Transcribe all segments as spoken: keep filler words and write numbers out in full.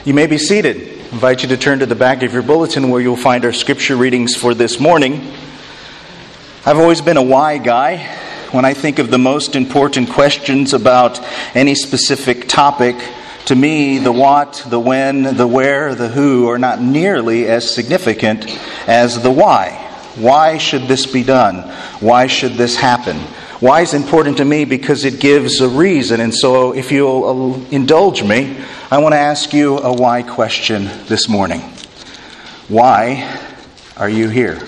You may be seated. I invite you to turn to the back of your bulletin where you'll find our scripture readings for this morning. I've always been a why guy. When I think of the most important questions about any specific topic, to me, the what, the when, the where, the who are not nearly as significant as the why. Why should this be done? Why should this happen? Why is important to me because it gives a reason. And so if you'll indulge me, I want to ask you a why question this morning. Why are you here?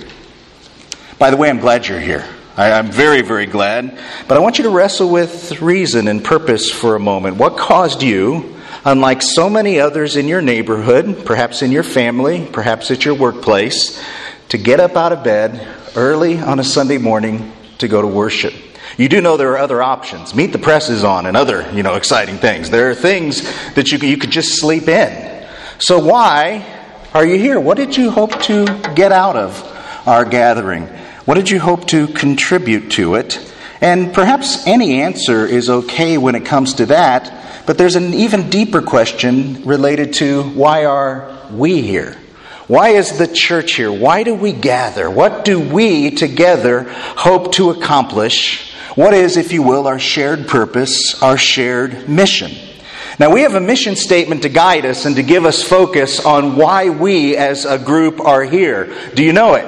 By the way, I'm glad you're here. I, I'm very, very glad. But I want you to wrestle with reason and purpose for a moment. What caused you, unlike so many others in your neighborhood, perhaps in your family, perhaps at your workplace, to get up out of bed early on a Sunday morning to go to worship? You do know there are other options. Meet the Press is on and other, you know, exciting things. There are things that you, you could just sleep in. So why are you here? What did you hope to get out of our gathering? What did you hope to contribute to it? And perhaps any answer is okay when it comes to that, but there's an even deeper question related to why are we here? Why is the church here? Why do we gather? What do we together hope to accomplish? What is, if you will, our shared purpose, our shared mission? Now, we have a mission statement to guide us and to give us focus on why we as a group are here. Do you know it?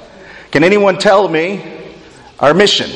Can anyone tell me our mission?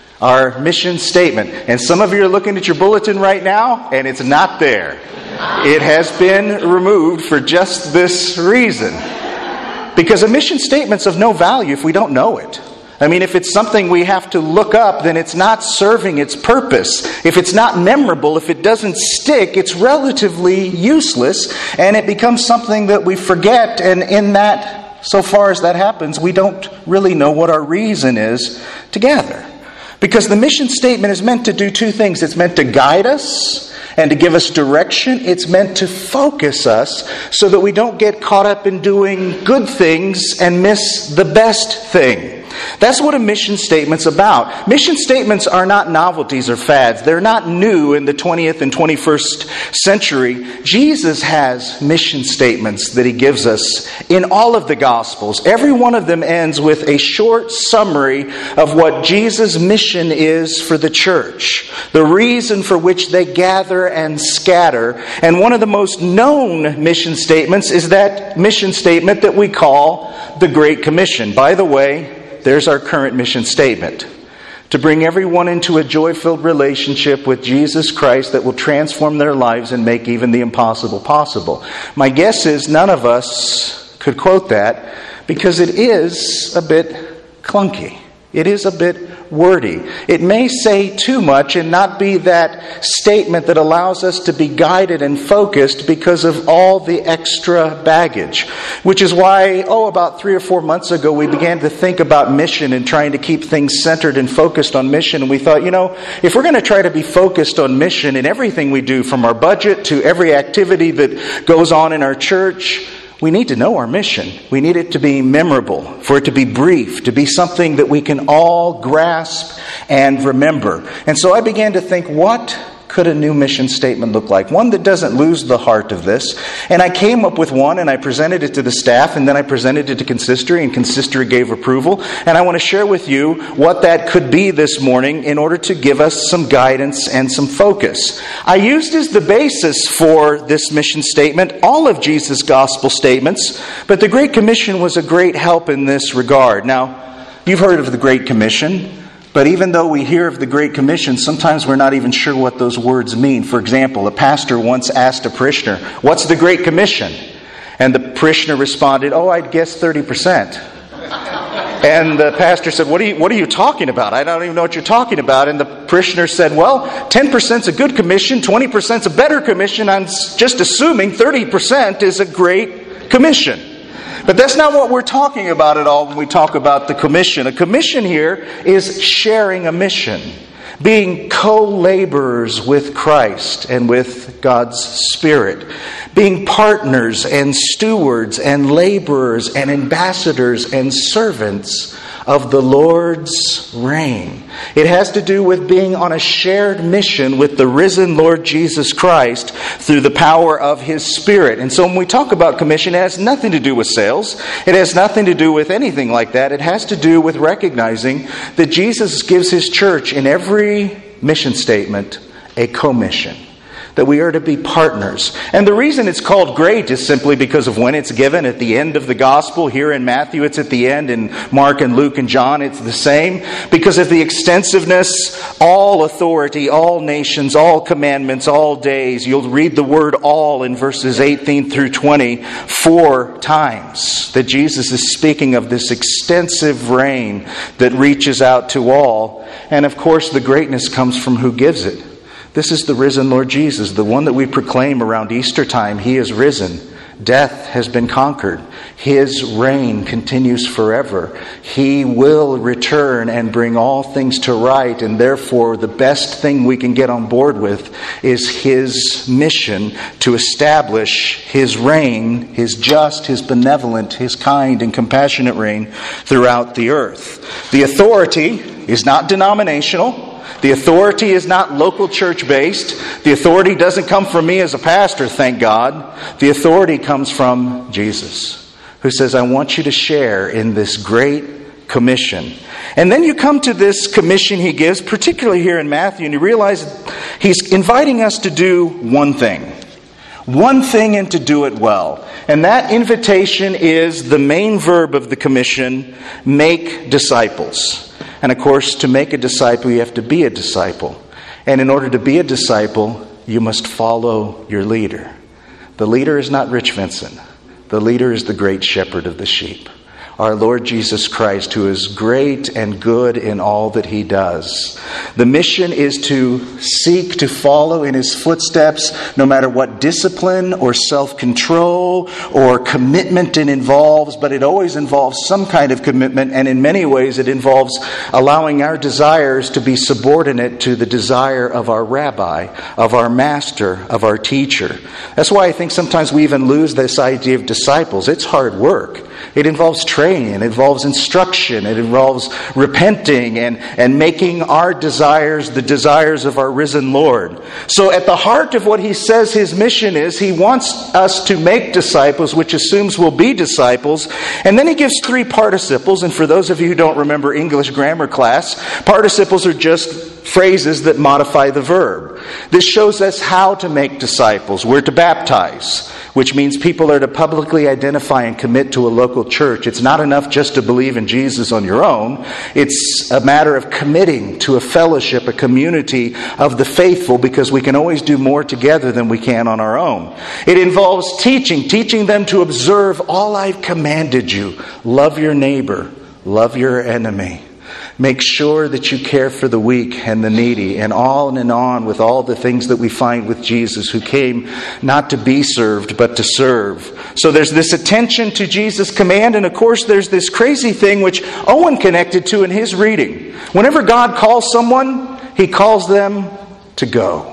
Our mission statement. And some of you are looking at your bulletin right now, and it's not there. It has been removed for just this reason. Because a mission statement's of no value if we don't know it. I mean, if it's something we have to look up, then it's not serving its purpose. If it's not memorable, if it doesn't stick, it's relatively useless, and it becomes something that we forget, and in that, so far as that happens, we don't really know what our reason is to gather. Because the mission statement is meant to do two things. It's meant to guide us and to give us direction. It's meant to focus us so that we don't get caught up in doing good things and miss the best thing. That's what a mission statement's about. Mission statements are not novelties or fads. They're not new in the twentieth and twenty-first century. Jesus has mission statements that He gives us in all of the Gospels. Every one of them ends with a short summary of what Jesus' mission is for the church. The reason for which they gather and scatter. And one of the most known mission statements is that mission statement that we call the Great Commission. By the way, there's our current mission statement. To bring everyone into a joy-filled relationship with Jesus Christ that will transform their lives and make even the impossible possible. My guess is none of us could quote that because it is a bit clunky. It is a bit wordy. It may say too much and not be that statement that allows us to be guided and focused because of all the extra baggage. Which is why, oh, about three or four months ago, we began to think about mission and trying to keep things centered and focused on mission. And we thought, you know, if we're going to try to be focused on mission in everything we do, from our budget to every activity that goes on in our church, we need to know our mission. We need it to be memorable, for it to be brief, to be something that we can all grasp and remember. And so I began to think, what could a new mission statement look like? One that doesn't lose the heart of this. And I came up with one, and I presented it to the staff, and then I presented it to consistory, and consistory gave approval. And I want to share with you what that could be this morning in order to give us some guidance and some focus. I used as the basis for this mission statement all of Jesus' gospel statements, but the Great Commission was a great help in this regard. Now, you've heard of the Great Commission. But even though we hear of the Great Commission, sometimes we're not even sure what those words mean. For example, a pastor once asked a parishioner, "What's the Great Commission?" And the parishioner responded, "Oh, I'd guess thirty percent. And the pastor said, what are, you, what are you talking about? I don't even know what you're talking about. And the parishioner said, well, ten percent's a good commission, twenty percent's a better commission. I'm just assuming thirty percent is a great commission. But that's not what we're talking about at all when we talk about the commission. A commission here is sharing a mission, being co-laborers with Christ and with God's Spirit, being partners and stewards and laborers and ambassadors and servants of the Lord's reign. It has to do with being on a shared mission with the risen Lord Jesus Christ through the power of His Spirit. And so when we talk about commission, it has nothing to do with sales. It has nothing to do with anything like that. It has to do with recognizing that Jesus gives His church in every mission statement a commission, that we are to be partners. And the reason it's called great is simply because of when it's given at the end of the gospel. Here in Matthew, it's at the end. In Mark and Luke and John, it's the same. Because of the extensiveness, all authority, all nations, all commandments, all days. You'll read the word all in verses eighteen through twenty four times. That Jesus is speaking of this extensive reign that reaches out to all. And of course, the greatness comes from who gives it. This is the risen Lord Jesus, the one that we proclaim around Easter time. He is risen. Death has been conquered. His reign continues forever. He will return and bring all things to right. And therefore, the best thing we can get on board with is His mission to establish His reign, His just, His benevolent, His kind and compassionate reign throughout the earth. The authority is not denominational. The authority is not local church-based. The authority doesn't come from me as a pastor, thank God. The authority comes from Jesus, who says, I want you to share in this great commission. And then you come to this commission He gives, particularly here in Matthew, and you realize He's inviting us to do one thing. One thing, and to do it well. And that invitation is the main verb of the commission, make disciples. And of course, to make a disciple, you have to be a disciple. And in order to be a disciple, you must follow your leader. The leader is not Rich Vincent. The leader is the great shepherd of the sheep, our Lord Jesus Christ, who is great and good in all that He does. The mission is to seek to follow in His footsteps, no matter what discipline or self-control or commitment it involves, but it always involves some kind of commitment, and in many ways it involves allowing our desires to be subordinate to the desire of our rabbi, of our master, of our teacher. That's why I think sometimes we even lose this idea of disciples. It's hard work. It involves training, it involves instruction, it involves repenting and, and making our desires the desires of our risen Lord. So at the heart of what He says His mission is, He wants us to make disciples, which assumes we'll be disciples. And then He gives three participles. And for those of you who don't remember English grammar class, participles are just phrases that modify the verb. This shows us how to make disciples. We're to baptize, which means people are to publicly identify and commit to a local church. It's not enough just to believe in Jesus on your own. It's a matter of committing to a fellowship, a community of the faithful, because we can always do more together than we can on our own. It involves teaching, teaching them to observe all I've commanded you. Love your neighbor, love your enemy. Make sure that you care for the weak and the needy, and on and on with all the things that we find with Jesus, who came not to be served, but to serve. So there's this attention to Jesus' command, and of course there's this crazy thing which Owen connected to in his reading. Whenever God calls someone, He calls them to go.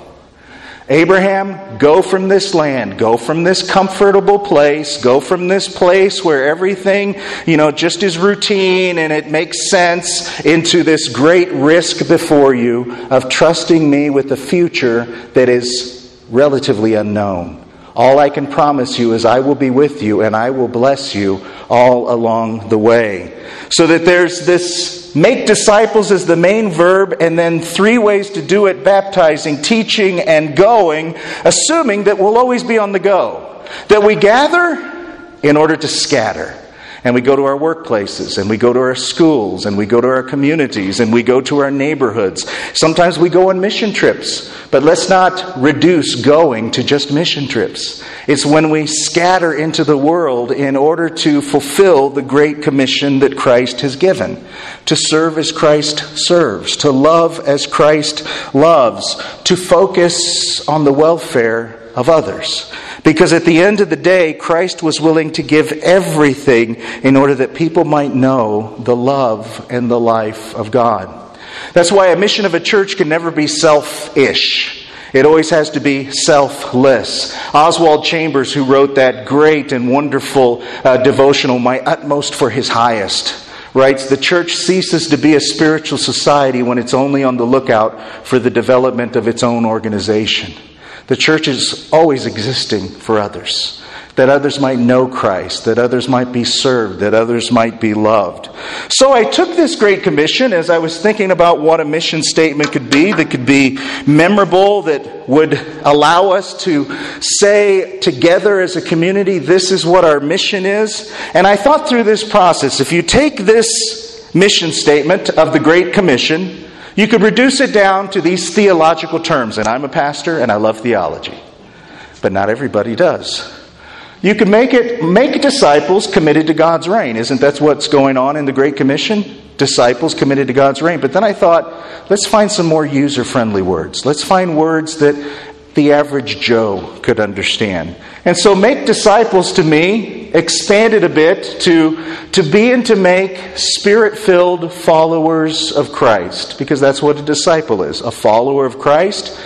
Abraham, go from this land, go from this comfortable place, go from this place where everything, you know, just is routine and it makes sense, into this great risk before you of trusting me with a future that is relatively unknown. All I can promise you is I will be with you and I will bless you all along the way. So that there's this make disciples is the main verb, and then three ways to do it: baptizing, teaching, and going, assuming that we'll always be on the go. That we gather in order to scatter. And we go to our workplaces, and we go to our schools, and we go to our communities, and we go to our neighborhoods. Sometimes we go on mission trips, but let's not reduce going to just mission trips. It's when we scatter into the world in order to fulfill the great commission that Christ has given. To serve as Christ serves, to love as Christ loves, to focus on the welfare of others. Because at the end of the day, Christ was willing to give everything in order that people might know the love and the life of God. That's why a mission of a church can never be selfish. It always has to be selfless. Oswald Chambers, who wrote that great and wonderful uh, devotional, My Utmost for His Highest, writes, "The church ceases to be a spiritual society when it's only on the lookout for the development of its own organization. The church is always existing for others, that others might know Christ, that others might be served, that others might be loved." So I took this Great Commission as I was thinking about what a mission statement could be that could be memorable, that would allow us to say together as a community, this is what our mission is. And I thought through this process. If you take this mission statement of the Great Commission, you could reduce it down to these theological terms. And I'm a pastor and I love theology, but not everybody does. You could make it, make disciples committed to God's reign. Isn't that what's going on in the Great Commission? Disciples committed to God's reign. But then I thought, let's find some more user-friendly words. Let's find words that the average Joe could understand. And so make disciples to me expanded a bit to, to be and to make Spirit-filled followers of Christ. Because that's what a disciple is. A follower of Christ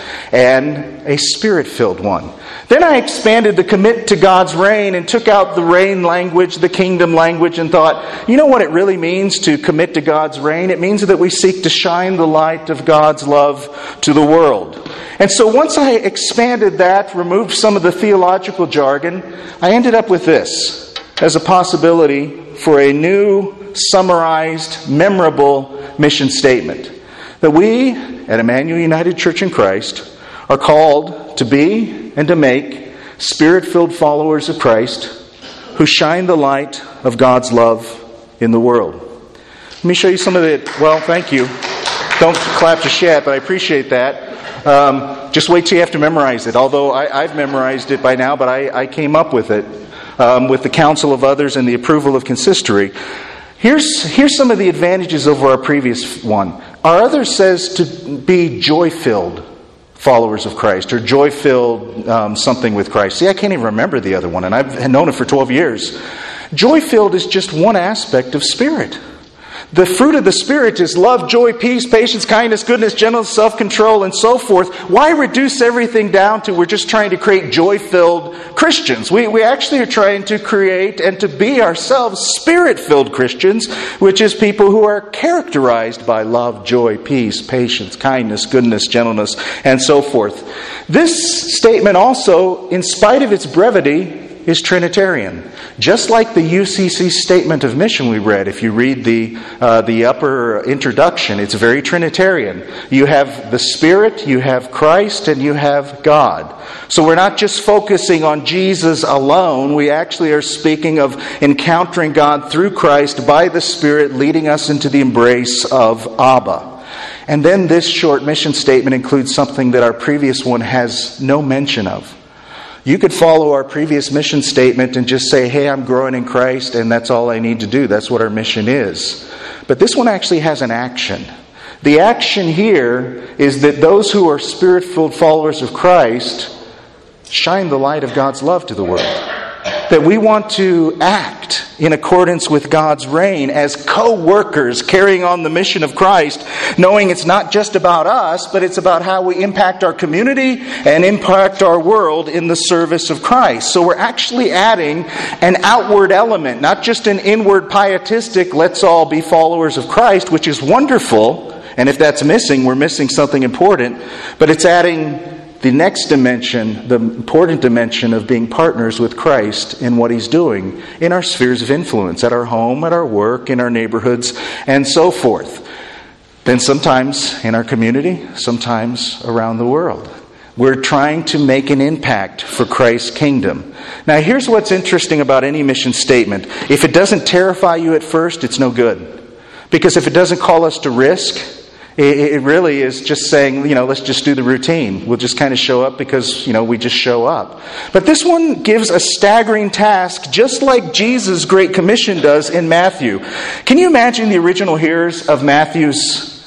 and a Spirit-filled one. Then I expanded the commit to God's reign and took out the reign language, the kingdom language, and thought, you know what it really means to commit to God's reign? It means that we seek to shine the light of God's love to the world. And so once I expanded that, removed some of the theological jargon, I ended up with this as a possibility for a new, summarized, memorable mission statement. That we at Emmanuel United Church in Christ are called to be and to make Spirit-filled followers of Christ who shine the light of God's love in the world. Let me show you some of it. Well, thank you. Don't clap just yet, but I appreciate that. Um, just wait till you have to memorize it. Although I, I've memorized it by now, but I, I came up with it um, with the counsel of others and the approval of consistory. Here's, here's some of the advantages over our previous one. Our other says to be joy-filled followers of Christ, or joy-filled um, something with Christ. See, I can't even remember the other one, and I've known it for twelve years. Joy-filled is just one aspect of Spirit. The fruit of the Spirit is love, joy, peace, patience, kindness, goodness, gentleness, self-control, and so forth. Why reduce everything down to we're just trying to create joy-filled Christians? We, we actually are trying to create and to be ourselves Spirit-filled Christians, which is people who are characterized by love, joy, peace, patience, kindness, goodness, gentleness, and so forth. This statement also, in spite of its brevity, is Trinitarian. Just like the U C C statement of mission we read, if you read the uh, the upper introduction, it's very Trinitarian. You have the Spirit, you have Christ, and you have God. So we're not just focusing on Jesus alone. We actually are speaking of encountering God through Christ by the Spirit, leading us into the embrace of Abba. And then this short mission statement includes something that our previous one has no mention of. You could follow our previous mission statement and just say, hey, I'm growing in Christ and that's all I need to do. That's what our mission is. But this one actually has an action. The action here is that those who are Spirit-filled followers of Christ shine the light of God's love to the world. That we want to act in accordance with God's reign as co-workers carrying on the mission of Christ, knowing it's not just about us, but it's about how we impact our community and impact our world in the service of Christ. So we're actually adding an outward element, not just an inward pietistic, let's all be followers of Christ, which is wonderful. And if that's missing, we're missing something important. But it's adding the next dimension, the important dimension of being partners with Christ in what He's doing in our spheres of influence, at our home, at our work, in our neighborhoods, and so forth. Then sometimes in our community, sometimes around the world. We're trying to make an impact for Christ's kingdom. Now here's what's interesting about any mission statement. If it doesn't terrify you at first, it's no good. Because if it doesn't call us to risk, it really is just saying, you know, let's just do the routine. We'll just kind of show up because, you know, we just show up. But this one gives a staggering task, just like Jesus' Great Commission does in Matthew. Can you imagine the original hearers of Matthew's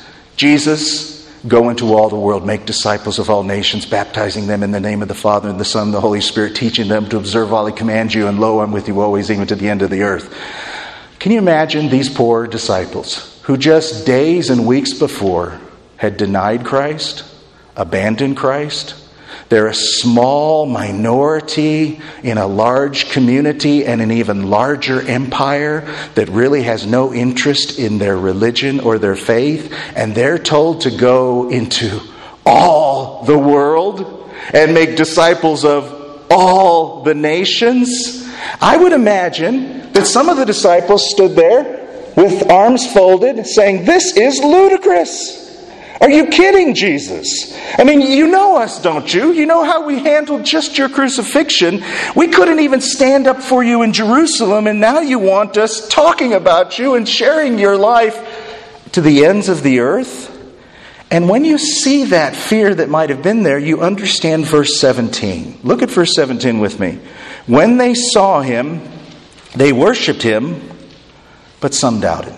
Jesus? Go into all the world, make disciples of all nations, baptizing them in the name of the Father and the Son and the Holy Spirit, teaching them to observe all He commands you, and lo, I'm with you always, even to the end of the earth. Can you imagine these poor disciples who just days and weeks before had denied Christ, abandoned Christ? They're a small minority in a large community and an even larger empire that really has no interest in their religion or their faith. And they're told to go into all the world and make disciples of all the nations. I would imagine that some of the disciples stood there with arms folded saying, "This is ludicrous. Are you kidding, Jesus? I mean, you know us, don't you? You know how we handled just your crucifixion. We couldn't even stand up for you in Jerusalem, and now you want us talking about you and sharing your life to the ends of the earth?" And when you see that fear that might have been there, you understand verse seventeen. Look at verse seventeen with me. When they saw him, they worshipped him, but some doubted.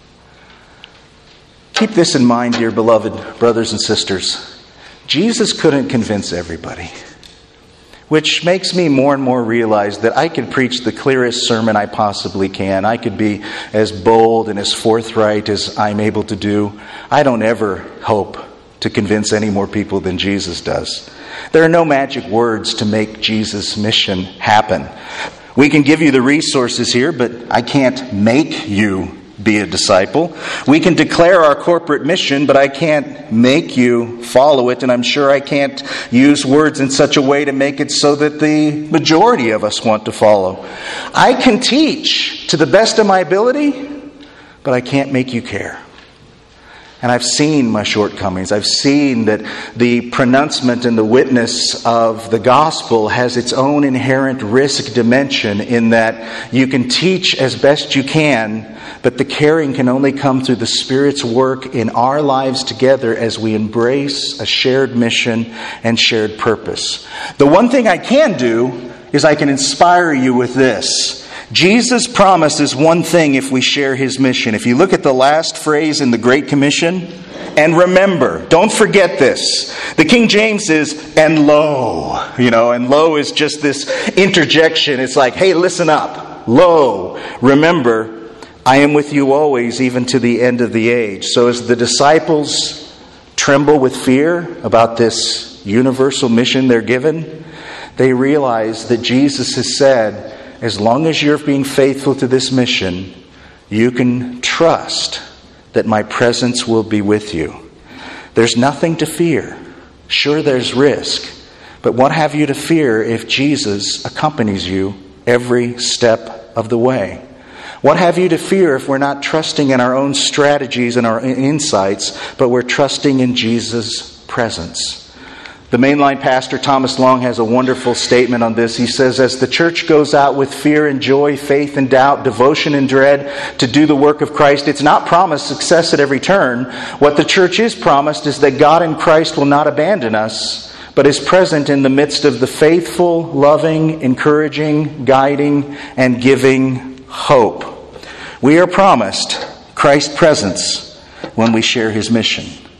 Keep this in mind, dear beloved brothers and sisters. Jesus couldn't convince everybody, which makes me more and more realize that I could preach the clearest sermon I possibly can. I could be as bold and as forthright as I'm able to do. I don't ever hope to convince any more people than Jesus does. There are no magic words to make Jesus' mission happen. We can give you the resources here, but I can't make you be a disciple. We can declare our corporate mission, but I can't make you follow it, and I'm sure I can't use words in such a way to make it so that the majority of us want to follow. I can teach to the best of my ability, but I can't make you care. And I've seen my shortcomings. I've seen that the pronouncement and the witness of the gospel has its own inherent risk dimension in that you can teach as best you can, but the caring can only come through the Spirit's work in our lives together as we embrace a shared mission and shared purpose. The one thing I can do is I can inspire you with this. Jesus promises one thing if we share his mission. If you look at the last phrase in the Great Commission, and remember, don't forget this. The King James is, and lo. You know, and lo is just this interjection. It's like, hey, listen up. Lo, remember, I am with you always, even to the end of the age. So as the disciples tremble with fear about this universal mission they're given, they realize that Jesus has said, as long as you're being faithful to this mission, you can trust that my presence will be with you. There's nothing to fear. Sure, there's risk. But what have you to fear if Jesus accompanies you every step of the way? What have you to fear if we're not trusting in our own strategies and our insights, but we're trusting in Jesus' presence? The mainline pastor, Thomas Long, has a wonderful statement on this. He says, as the church goes out with fear and joy, faith and doubt, devotion and dread to do the work of Christ, it's not promised success at every turn. What the church is promised is that God in Christ will not abandon us, but is present in the midst of the faithful, loving, encouraging, guiding, and giving hope. We are promised Christ's presence when we share his mission,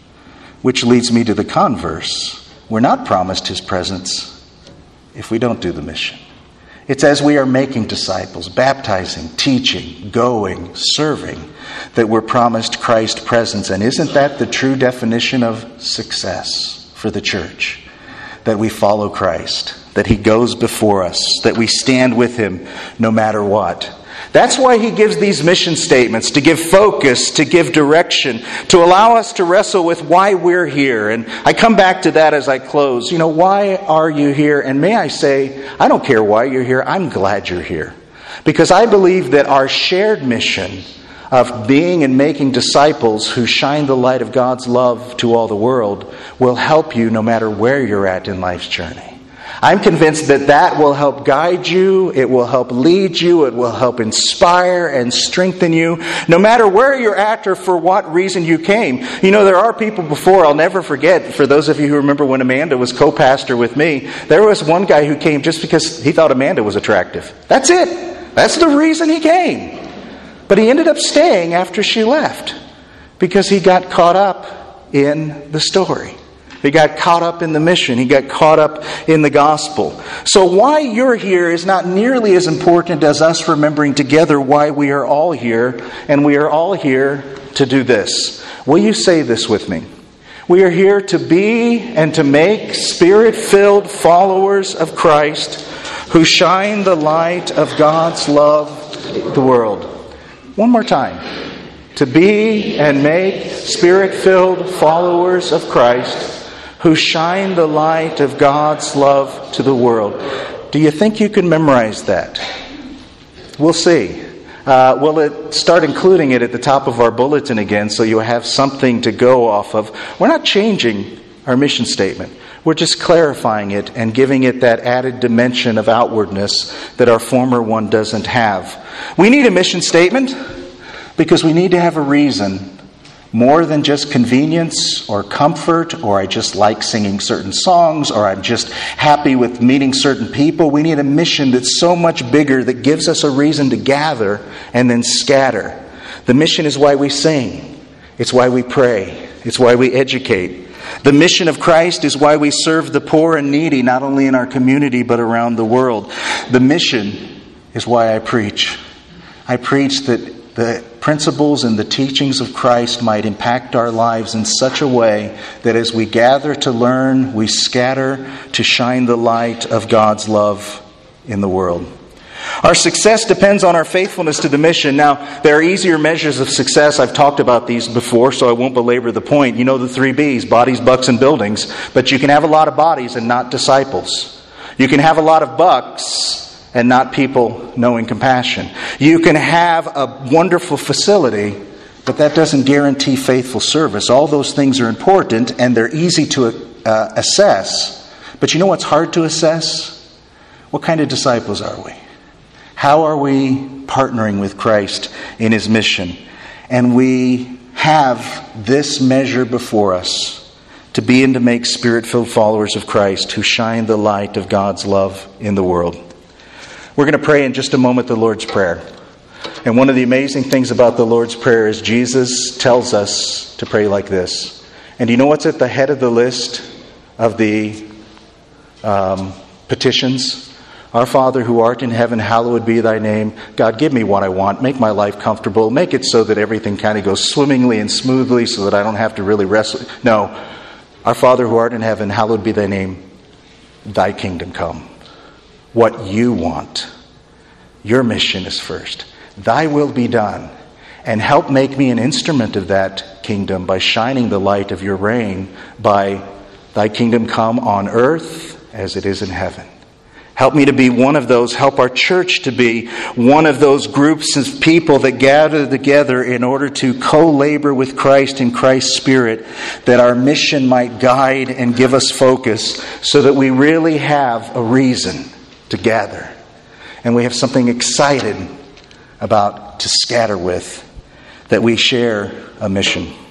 which leads me to the converse. We're not promised his presence if we don't do the mission. It's as we are making disciples, baptizing, teaching, going, serving, that we're promised Christ's presence. And isn't that the true definition of success for the church? That we follow Christ, that he goes before us, that we stand with him no matter what. That's why he gives these mission statements, to give focus, to give direction, to allow us to wrestle with why we're here. And I come back to that as I close. You know, why are you here? And may I say, I don't care why you're here. I'm glad you're here. Because I believe that our shared mission of being and making disciples who shine the light of God's love to all the world will help you no matter where you're at in life's journey. I'm convinced that that will help guide you, it will help lead you, it will help inspire and strengthen you, no matter where you're at or for what reason you came. You know, there are people before, I'll never forget, for those of you who remember when Amanda was co-pastor with me, there was one guy who came just because he thought Amanda was attractive. That's it. That's the reason he came. But he ended up staying after she left because he got caught up in the story. He got caught up in the mission. He got caught up in the gospel. So why you're here is not nearly as important as us remembering together why we are all here. And we are all here to do this. Will you say this with me? We are here to be and to make Spirit-filled followers of Christ who shine the light of God's love in the world. One more time. To be and make Spirit-filled followers of Christ who shine the light of God's love to the world. Do you think you can memorize that? We'll see. Uh, we'll it start including it at the top of our bulletin again so you'll have something to go off of. We're not changing our mission statement. We're just clarifying it and giving it that added dimension of outwardness that our former one doesn't have. We need a mission statement because we need to have a reason. More than just convenience or comfort, or I just like singing certain songs, or I'm just happy with meeting certain people. We need a mission that's so much bigger that gives us a reason to gather and then scatter. The mission is why we sing. It's why we pray. It's why we educate. The mission of Christ is why we serve the poor and needy, not only in our community but around the world. The mission is why I preach. I preach that the principles and the teachings of Christ might impact our lives in such a way that as we gather to learn, we scatter to shine the light of God's love in the world. Our success depends on our faithfulness to the mission. Now, there are easier measures of success. I've talked about these before, so I won't belabor the point. You know the three B's, bodies, bucks, and buildings. But you can have a lot of bodies and not disciples. You can have a lot of bucks and not people knowing compassion. You can have a wonderful facility, but that doesn't guarantee faithful service. All those things are important and they're easy to uh, assess. But you know what's hard to assess? What kind of disciples are we? How are we partnering with Christ in His mission? And we have this measure before us to be and to make Spirit-filled followers of Christ who shine the light of God's love in the world. We're going to pray in just a moment the Lord's Prayer. And one of the amazing things about the Lord's Prayer is Jesus tells us to pray like this. And do you know what's at the head of the list of the um, petitions? Our Father who art in heaven, hallowed be thy name. God, give me what I want. Make my life comfortable. Make it so that everything kind of goes swimmingly and smoothly so that I don't have to really wrestle. No. Our Father who art in heaven, hallowed be thy name. Thy kingdom come. What you want. Your mission is first. Thy will be done. And help make me an instrument of that kingdom by shining the light of your reign, by thy kingdom come on earth as it is in heaven. Help me to be one of those, help our church to be one of those groups of people that gather together in order to co-labor with Christ in Christ's Spirit, that our mission might guide and give us focus so that we really have a reason to gather. And we have something excited about to scatter with, that we share a mission.